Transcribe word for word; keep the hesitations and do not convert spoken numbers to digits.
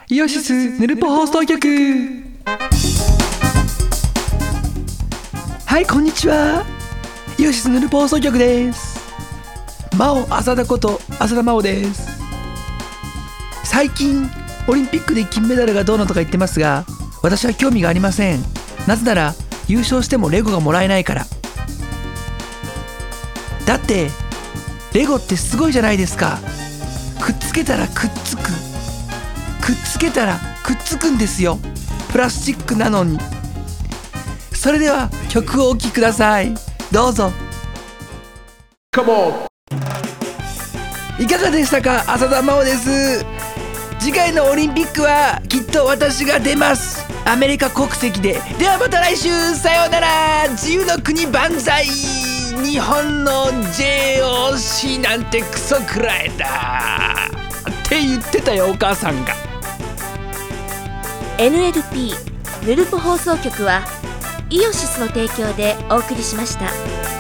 イオシスヌルポ放送局。はい、こんにちは。イオシスヌルポ放送局です。真央浅田こと浅田真央です。最近オリンピックで金メダルがどうのとか言ってますが、私は興味がありません。なぜなら優勝してもレゴがもらえないから。だってレゴってすごいじゃないですか。くっつけたらくっつく、くっつけたらくっつくんですよ。プラスチックなのに。それでは曲をお聴きください。どうぞ。Come on。 いかがでしたか。浅田真央です。次回のオリンピックはきっと私が出ます。アメリカ国籍で。ではまた来週、さようなら。自由の国万歳。日本の ジェイオーシー なんてクソくらえだって言ってたよ、お母さんが。 エヌエルピー ヌルポ放送局はイオシスの提供でお送りしました。